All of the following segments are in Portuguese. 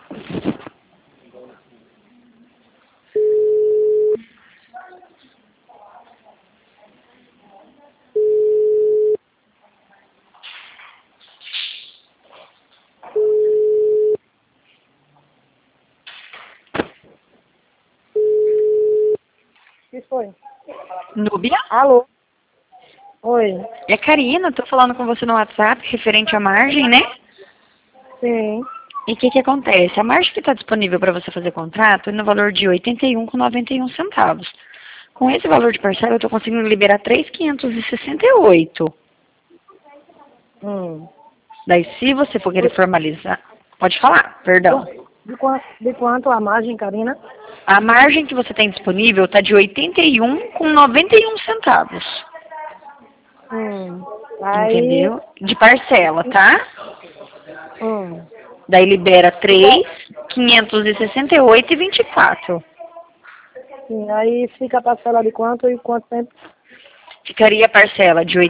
que foi? Núbia? Alô? Oi. É Karina, tô falando com você no WhatsApp, referente à margem, né? Sim. E o que acontece? A margem que está disponível para você fazer contrato é no valor de R$ 81,91. Com esse valor de parcela, eu estou conseguindo liberar 3.568. Daí, se você for querer formalizar... Pode falar, perdão. De quanto a margem, Karina? A margem que você tem disponível está de R$ 81,91. Aí... Entendeu? De parcela, tá? Hum. Daí libera 3.568,24. Sim, aí fica a parcela de quanto e quanto tempo? Ficaria a parcela de R$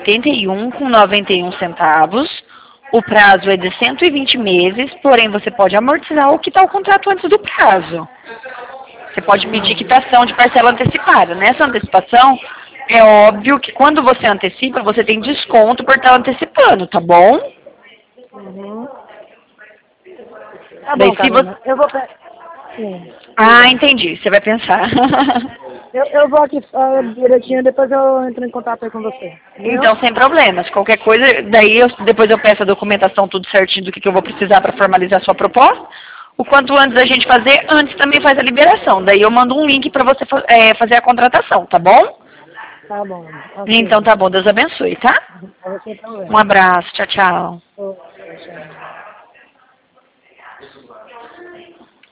81,91. O prazo é de 120 meses, porém você pode amortizar ou quitar o contrato antes do prazo. Você pode pedir quitação de parcela antecipada. Nessa antecipação, é óbvio que quando você antecipa, você tem desconto por estar antecipando, tá bom? Tá Daí bom, se você... Karina. Eu vou... Sim. Ah, entendi. Você vai pensar. Eu vou aqui direitinho, depois eu entro em contato aí com você. Viu? Então, sem problemas. Qualquer coisa, daí depois eu peço a documentação tudo certinho do que eu vou precisar para formalizar a sua proposta. O quanto antes a gente fazer, antes também faz a liberação. Daí eu mando um link para você fazer a contratação, tá bom? Tá bom. Então Ok. tá bom, Deus abençoe, tá? Pra você também. Um abraço, tchau, tchau. Tchau.